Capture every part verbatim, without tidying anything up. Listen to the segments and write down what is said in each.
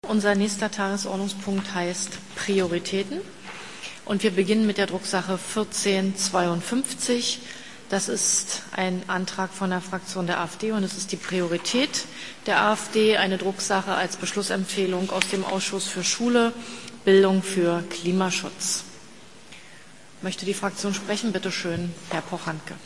Unser nächster Tagesordnungspunkt heißt Prioritäten und wir beginnen mit der Drucksache vierzehn zweiundfünfzig. Das ist ein Antrag von der Fraktion der AfD und es ist die Priorität der AfD, eine Drucksache als Beschlussempfehlung aus dem Ausschuss für Schule, Bildung für Klimaschutz. Möchte die Fraktion sprechen? Bitte schön, Herr Poch-Handke.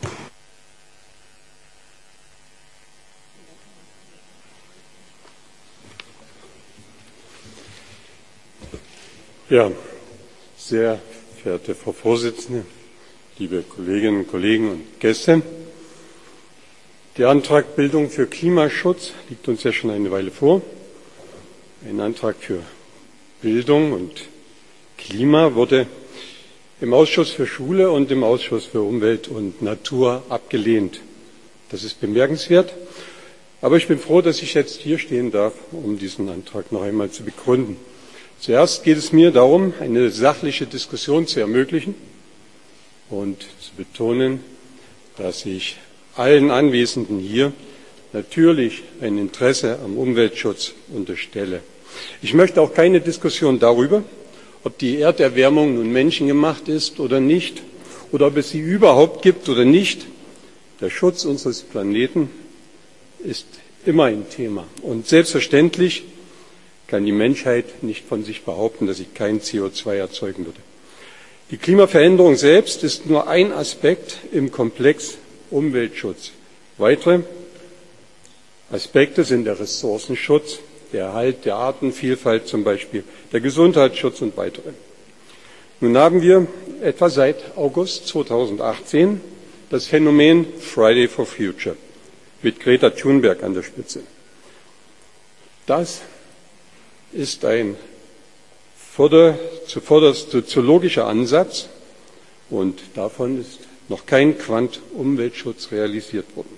Ja, sehr verehrte Frau Vorsitzende, liebe Kolleginnen und Kollegen und Gäste. Der Antrag Bildung für Klimaschutz liegt uns ja schon eine Weile vor. Ein Antrag für Bildung und Klima wurde im Ausschuss für Schule und im Ausschuss für Umwelt und Natur abgelehnt. Das ist bemerkenswert. Aber ich bin froh, dass ich jetzt hier stehen darf, um diesen Antrag noch einmal zu begründen. Zuerst geht es mir darum, eine sachliche Diskussion zu ermöglichen und zu betonen, dass ich allen Anwesenden hier natürlich ein Interesse am Umweltschutz unterstelle. Ich möchte auch keine Diskussion darüber, ob die Erderwärmung nun menschengemacht ist oder nicht, oder ob es sie überhaupt gibt oder nicht. Der Schutz unseres Planeten ist immer ein Thema. Und selbstverständlich kann die Menschheit nicht von sich behaupten, dass sie kein C O zwei erzeugen würde. Die Klimaveränderung selbst ist nur ein Aspekt im Komplex Umweltschutz. Weitere Aspekte sind der Ressourcenschutz, der Erhalt der Artenvielfalt zum Beispiel, der Gesundheitsschutz und weitere. Nun haben wir etwa seit August zweitausendachtzehn das Phänomen Friday for Future mit Greta Thunberg an der Spitze. Das ist ein zuvörderst soziologischer Ansatz und davon ist noch kein Quant-Umweltschutz realisiert worden.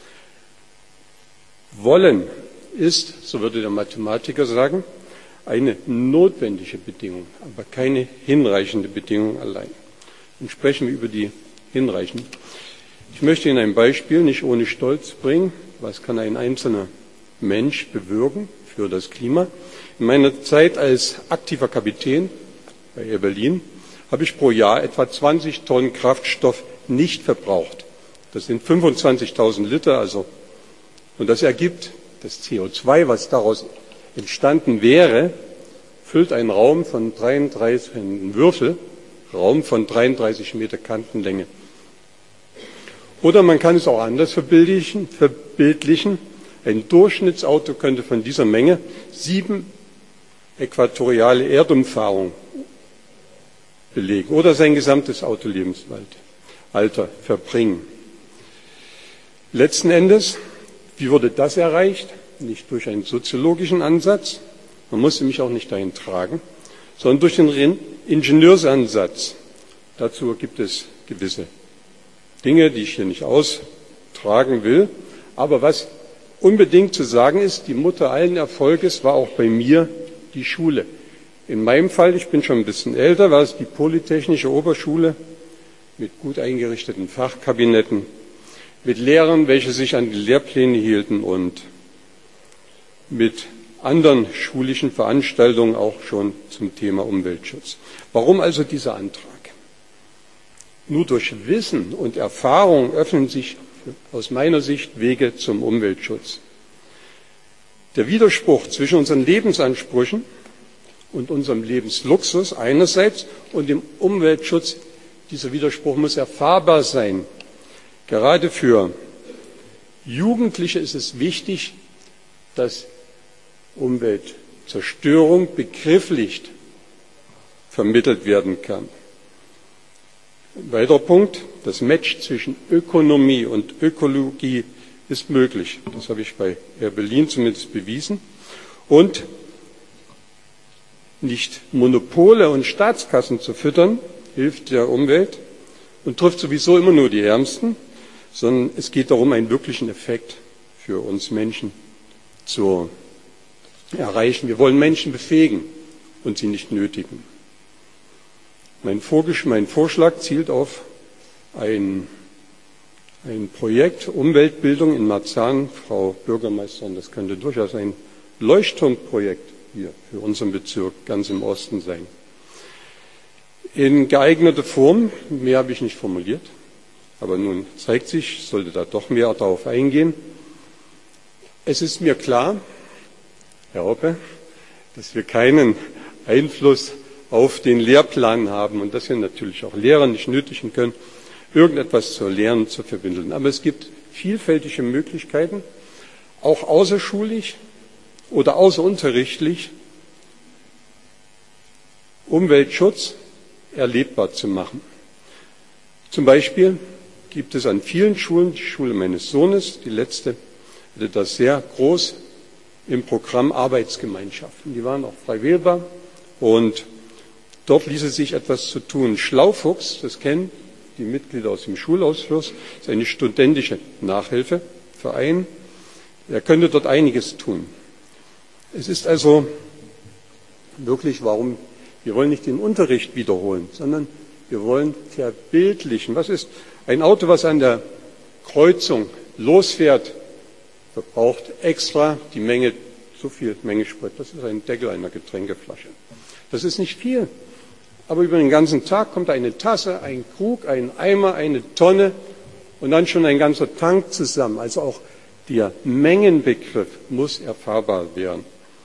Wollen ist, so würde der Mathematiker sagen, eine notwendige Bedingung, aber keine hinreichende Bedingung allein. Nun sprechen wir über die hinreichende. Ich möchte Ihnen ein Beispiel nicht ohne Stolz bringen. Was kann ein einzelner Mensch bewirken für das Klima? In meiner Zeit als aktiver Kapitän bei Air Berlin habe ich pro Jahr etwa zwanzig Tonnen Kraftstoff nicht verbraucht. Das sind fünfundzwanzigtausend Liter, also, und das ergibt das C O zwei, was daraus entstanden wäre, füllt einen Raum von dreiunddreißig, einen Würfelraum von dreiunddreißig Meter Kantenlänge. Oder man kann es auch anders verbildlichen, verbildlichen. Ein Durchschnittsauto könnte von dieser Menge sieben äquatoriale Erdumfahrungen belegen oder sein gesamtes Autolebensalter verbringen. Letzten Endes, wie wurde das erreicht? Nicht durch einen soziologischen Ansatz, man musste mich auch nicht dahin tragen, sondern durch den Ingenieursansatz. Dazu gibt es gewisse Dinge, die ich hier nicht austragen will, aber was unbedingt zu sagen ist, die Mutter allen Erfolges war auch bei mir die Schule. In meinem Fall, ich bin schon ein bisschen älter, war es die Polytechnische Oberschule mit gut eingerichteten Fachkabinetten, mit Lehrern, welche sich an die Lehrpläne hielten und mit anderen schulischen Veranstaltungen auch schon zum Thema Umweltschutz. Warum also dieser Antrag? Nur durch Wissen und Erfahrung öffnen sich aus meiner Sicht Wege zum Umweltschutz. Der Widerspruch zwischen unseren Lebensansprüchen und unserem Lebensluxus einerseits und dem Umweltschutz, dieser Widerspruch muss erfahrbar sein. Gerade für Jugendliche ist es wichtig, dass Umweltzerstörung begrifflich vermittelt werden kann. Ein weiterer Punkt, das Match zwischen Ökonomie und Ökologie ist möglich. Das habe ich bei Air Berlin zumindest bewiesen. Und nicht Monopole und Staatskassen zu füttern, hilft der Umwelt und trifft sowieso immer nur die Ärmsten, sondern es geht darum, einen wirklichen Effekt für uns Menschen zu erreichen. Wir wollen Menschen befähigen und sie nicht nötigen. Mein Vorschlag zielt auf ein, ein Projekt Umweltbildung in Marzahn, Frau Bürgermeisterin, das könnte durchaus ein Leuchtturmprojekt hier für unseren Bezirk ganz im Osten sein. In geeigneter Form, mehr habe ich nicht formuliert, aber nun zeigt sich, ich sollte da doch mehr darauf eingehen. Es ist mir klar, Herr Hoppe, dass wir keinen Einfluss auf den Lehrplan haben und dass wir natürlich auch Lehrer nicht nötigen können, irgendetwas zu lernen, zu vermitteln. Aber es gibt vielfältige Möglichkeiten, auch außerschulisch oder außerunterrichtlich Umweltschutz erlebbar zu machen. Zum Beispiel gibt es an vielen Schulen, die Schule meines Sohnes, die letzte, hatte das sehr groß im Programm Arbeitsgemeinschaften. Die waren auch frei wählbar und dort ließe sich etwas zu tun. Schlaufuchs, das kennen die Mitglieder aus dem Schulausschuss, ist eine studentische Nachhilfeverein. Er könnte dort einiges tun. Es ist also wirklich, warum, wir wollen nicht den Unterricht wiederholen, sondern wir wollen verbildlichen. Was ist ein Auto, was an der Kreuzung losfährt, verbraucht extra die Menge, so viel Menge Sprit. Das ist ein Deckel einer Getränkeflasche. Das ist nicht viel. Aber über den ganzen Tag kommt eine Tasse, ein Krug, ein Eimer, eine Tonne und dann schon ein ganzer Tank zusammen. Also auch der Mengenbegriff muss erfahrbar werden.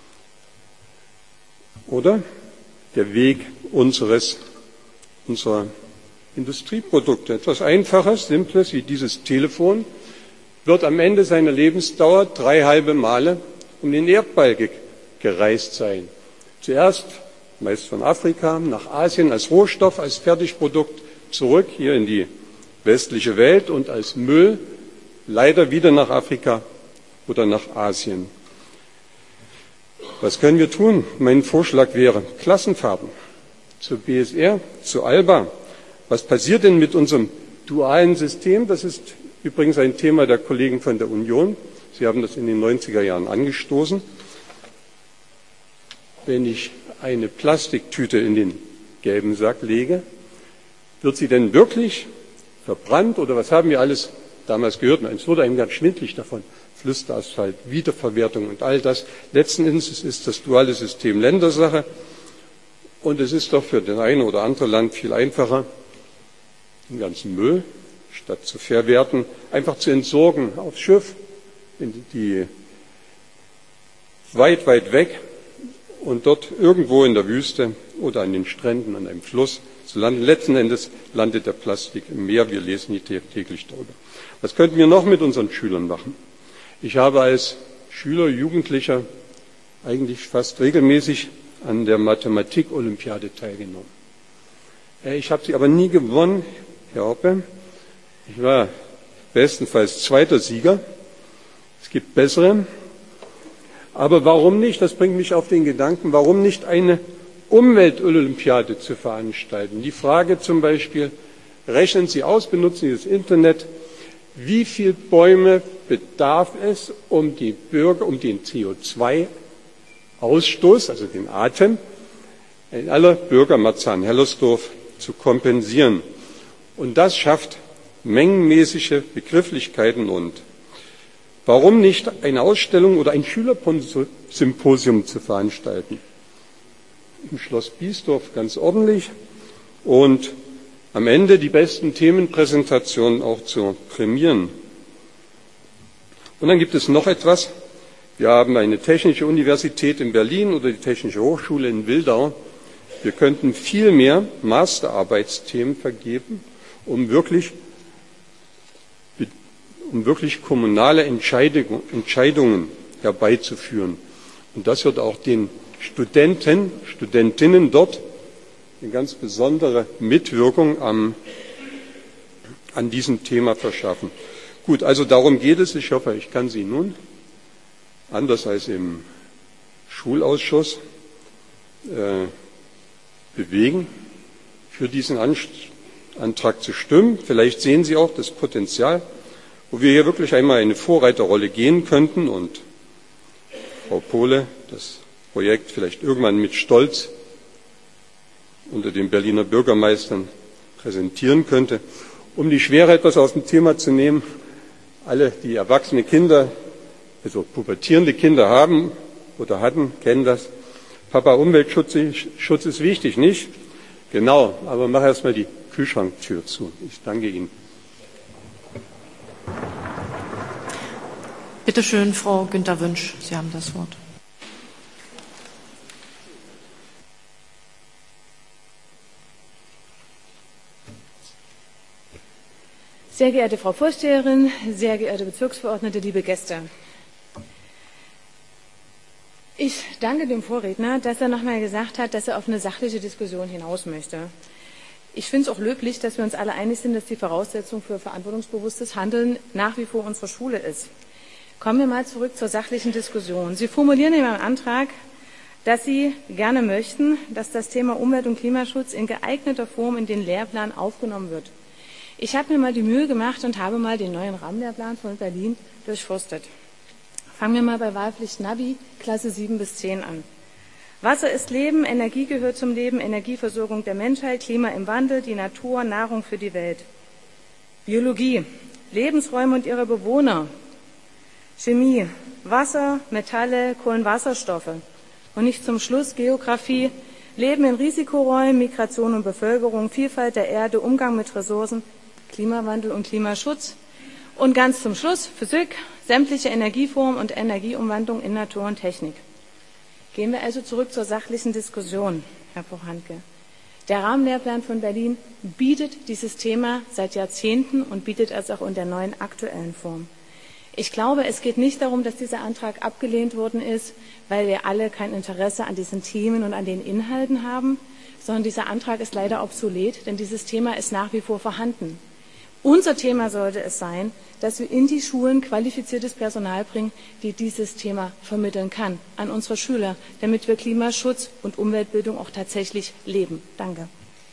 Oder der Weg unseres, unserer Industrieprodukte. Etwas Einfaches, Simples wie dieses Telefon wird am Ende seiner Lebensdauer drei halbe Male um den Erdball ge- gereist sein. Zuerst meist von Afrika nach Asien als Rohstoff, als Fertigprodukt zurück hier in die westliche Welt und als Müll leider wieder nach Afrika oder nach Asien. Was können wir tun? Mein Vorschlag wäre Klassenfahrten zur B S R, zu ALBA. Was passiert denn mit unserem dualen System? Das ist übrigens ein Thema der Kollegen von der Union. Sie haben das in den neunziger Jahren angestoßen. Wenn ich eine Plastiktüte in den gelben Sack lege, wird sie denn wirklich verbrannt oder was haben wir alles damals gehört? Es wurde einem ganz schwindlig davon. Flüsterasphalt, Wiederverwertung und all das. Letzten Endes ist das duale System Ländersache und es ist doch für das eine oder andere Land viel einfacher, den ganzen Müll, statt zu verwerten, einfach zu entsorgen aufs Schiff, in die weit, weit weg und dort irgendwo in der Wüste oder an den Stränden, an einem Fluss zu landen. Letzten Endes landet der Plastik im Meer. Wir lesen hier täglich darüber. Was könnten wir noch mit unseren Schülern machen? Ich habe als Schüler, Jugendlicher eigentlich fast regelmäßig an der Mathematik-Olympiade teilgenommen. Ich habe sie aber nie gewonnen, Herr Hoppe. Ich war bestenfalls zweiter Sieger. Es gibt bessere. Aber warum nicht, das bringt mich auf den Gedanken, warum nicht eine Umwelt-Olympiade zu veranstalten? Die Frage zum Beispiel, rechnen Sie aus, benutzen Sie das Internet, wie viele Bäume bedarf es, um die Bürger, um den C O zwei Ausstoß, also den Atem, in aller Bürger Marzahn-Hellersdorf zu kompensieren. Und das schafft mengenmäßige Begrifflichkeiten. Und warum nicht eine Ausstellung oder ein Schülersymposium zu veranstalten? Im Schloss Biesdorf ganz ordentlich und am Ende die besten Themenpräsentationen auch zu prämieren. Und dann gibt es noch etwas. Wir haben eine technische Universität in Berlin oder die Technische Hochschule in Wildau. Wir könnten viel mehr Masterarbeitsthemen vergeben, um wirklich, um wirklich kommunale Entscheidungen herbeizuführen. Und das wird auch den Studenten, Studentinnen dort eine ganz besondere Mitwirkung am, an diesem Thema verschaffen. Gut, also darum geht es. Ich hoffe, ich kann Sie nun, anders als im Schulausschuss, äh, bewegen, für diesen Antrag zu stimmen. Vielleicht sehen Sie auch das Potenzial, wo wir hier wirklich einmal eine Vorreiterrolle gehen könnten und Frau Pohle das Projekt vielleicht irgendwann mit Stolz unter den Berliner Bürgermeistern präsentieren könnte. Um die Schwere etwas aus dem Thema zu nehmen, alle, die erwachsene Kinder, also pubertierende Kinder haben oder hatten, kennen das. Papa, Umweltschutz Schutz ist wichtig, nicht? Genau, aber mach erst mal die Kühlschranktür zu. Ich danke Ihnen. Bitte schön, Frau Günter Wünsch, Sie haben das Wort. Sehr geehrte Frau Vorsteherin, sehr geehrte Bezirksverordnete, liebe Gäste. Ich danke dem Vorredner, dass er nochmal gesagt hat, dass er auf eine sachliche Diskussion hinaus möchte. Ich finde es auch löblich, dass wir uns alle einig sind, dass die Voraussetzung für verantwortungsbewusstes Handeln nach wie vor unsere Schule ist. Kommen wir mal zurück zur sachlichen Diskussion. Sie formulieren in Ihrem Antrag, dass Sie gerne möchten, dass das Thema Umwelt- und Klimaschutz in geeigneter Form in den Lehrplan aufgenommen wird. Ich habe mir mal die Mühe gemacht und habe mal den neuen Rahmenlehrplan von Berlin durchforstet. Fangen wir mal bei Wahlpflicht Navi, Klasse sieben bis zehn an. Wasser ist Leben, Energie gehört zum Leben, Energieversorgung der Menschheit, Klima im Wandel, die Natur, Nahrung für die Welt. Biologie, Lebensräume und ihre Bewohner. Chemie, Wasser, Metalle, Kohlenwasserstoffe. Und nicht zum Schluss Geografie, Leben in Risikoräumen, Migration und Bevölkerung, Vielfalt der Erde, Umgang mit Ressourcen, Klimawandel und Klimaschutz. Und ganz zum Schluss Physik, sämtliche Energieformen und Energieumwandlung in Natur und Technik. Gehen wir also zurück zur sachlichen Diskussion, Herr Pohanke. Der Rahmenlehrplan von Berlin bietet dieses Thema seit Jahrzehnten und bietet es auch in der neuen aktuellen Form. Ich glaube, es geht nicht darum, dass dieser Antrag abgelehnt worden ist, weil wir alle kein Interesse an diesen Themen und an den Inhalten haben, sondern dieser Antrag ist leider obsolet, denn dieses Thema ist nach wie vor vorhanden. Unser Thema sollte es sein, dass wir in die Schulen qualifiziertes Personal bringen, die dieses Thema vermitteln kann an unsere Schüler, damit wir Klimaschutz und Umweltbildung auch tatsächlich leben. Danke.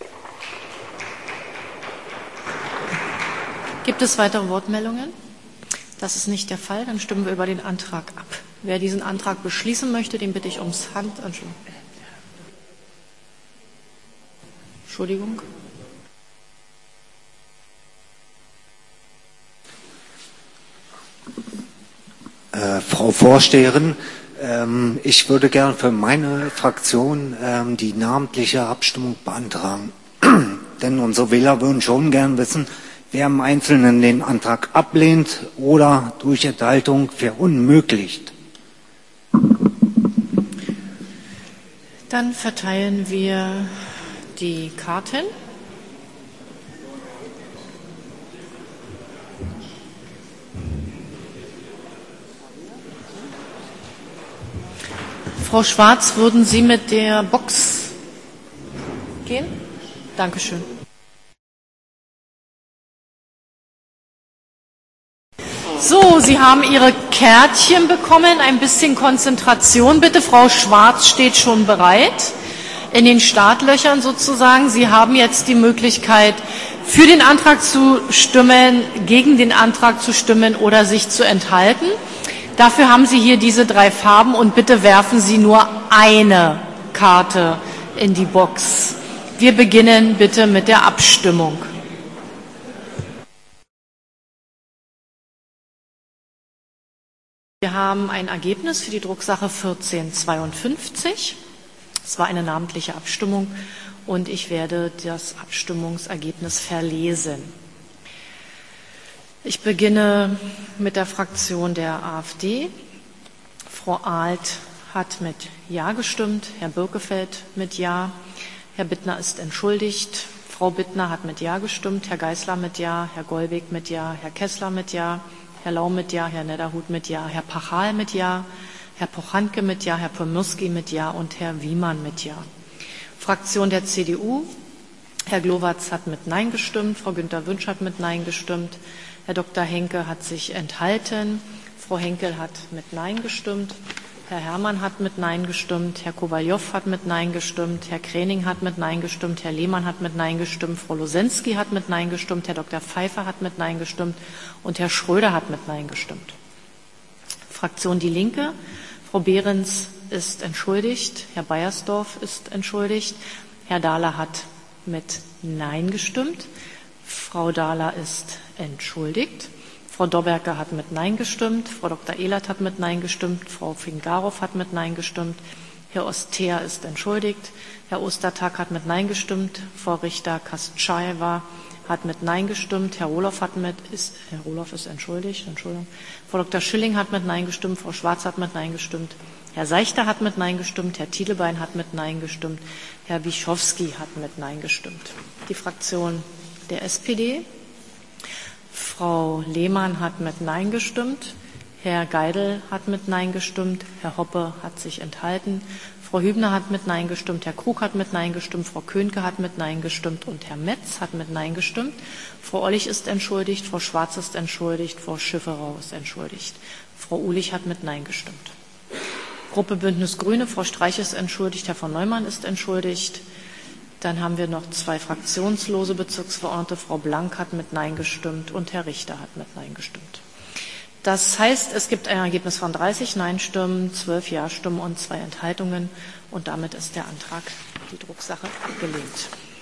Gibt es weitere Wortmeldungen? Das ist nicht der Fall. Dann stimmen wir über den Antrag ab. Wer diesen Antrag beschließen möchte, den bitte ich ums Handanschluss. Entschuldigung. Äh, Frau Vorsteherin, ähm, ich würde gern für meine Fraktion ähm, die namentliche Abstimmung beantragen. Denn unsere Wähler würden schon gern wissen, wer im Einzelnen den Antrag ablehnt oder durch Enthaltung verunmöglicht. Dann verteilen wir die Karten. Frau Schwarz, würden Sie mit der Box gehen? Dankeschön. So, Sie haben Ihre Kärtchen bekommen. Ein bisschen Konzentration bitte. Frau Schwarz steht schon bereit. In den Startlöchern sozusagen. Sie haben jetzt die Möglichkeit, für den Antrag zu stimmen, gegen den Antrag zu stimmen oder sich zu enthalten. Dafür haben Sie hier diese drei Farben und bitte werfen Sie nur eine Karte in die Box. Wir beginnen bitte mit der Abstimmung. Wir haben ein Ergebnis für die Drucksache vierzehn zweiundfünfzig. Es war eine namentliche Abstimmung und ich werde das Abstimmungsergebnis verlesen. Ich beginne mit der Fraktion der AfD. Frau Ahlt hat mit Ja gestimmt, Herr Birkefeld mit Ja, Herr Bittner ist entschuldigt, Frau Bittner hat mit Ja gestimmt, Herr Geisler mit Ja, Herr Golbig mit Ja, Herr Kessler mit Ja, Herr Lau mit Ja, Herr Nedderhut mit Ja, Herr Pachal mit Ja, Herr Pohanke mit Ja, Herr Pomyrski mit Ja und Herr Wiemann mit Ja. Fraktion der C D U, Herr Glowacz hat mit Nein gestimmt, Frau Günter Wünsch hat mit Nein gestimmt, Herr Doktor Henke hat sich enthalten, Frau Henkel hat mit Nein gestimmt, Herr Herrmann hat mit Nein gestimmt, Herr Kowaljow hat mit Nein gestimmt, Herr Kräning hat mit Nein gestimmt, Herr Lehmann hat mit Nein gestimmt, Frau Losensky hat mit Nein gestimmt, Herr Doktor Pfeiffer hat mit Nein gestimmt und Herr Schröder hat mit Nein gestimmt. Fraktion Die Linke, Frau Behrens ist entschuldigt, Herr Beiersdorf ist entschuldigt, Herr Dahler hat mit Nein gestimmt, Frau Dahler ist entschuldigt. Frau Dobberke hat mit Nein gestimmt. Frau Doktor Ehlert hat mit Nein gestimmt. Frau Fingarow hat mit Nein gestimmt. Herr Ostea ist entschuldigt. Herr Ostertag hat mit Nein gestimmt. Frau Richter-Kastschewa hat mit Nein gestimmt. Herr Roloff hat mit, ist, Herr Roloff ist entschuldigt, Entschuldigung. Frau Doktor Schilling hat mit Nein gestimmt. Frau Schwarz hat mit Nein gestimmt. Herr Seichter hat mit Nein gestimmt. Herr Thielebein hat mit Nein gestimmt. Herr Wischowski hat mit Nein gestimmt. Die Fraktion der S P D. Frau Lehmann hat mit Nein gestimmt. Herr Geidel hat mit Nein gestimmt. Herr Hoppe hat sich enthalten. Frau Hübner hat mit Nein gestimmt. Herr Krug hat mit Nein gestimmt. Frau Könke hat mit Nein gestimmt. Und Herr Metz hat mit Nein gestimmt. Frau Ollich ist entschuldigt. Frau Schwarz ist entschuldigt. Frau Schifferau ist entschuldigt. Frau Uhlich hat mit Nein gestimmt. Gruppe Bündnis Grüne. Frau Streich ist entschuldigt. Herr von Neumann ist entschuldigt. Dann haben wir noch zwei fraktionslose Bezirksverordnete. Frau Blank hat mit Nein gestimmt und Herr Richter hat mit Nein gestimmt. Das heißt, es gibt ein Ergebnis von dreißig Nein-Stimmen, zwölf Ja-Stimmen und zwei Enthaltungen. Und damit ist der Antrag, die Drucksache, abgelehnt.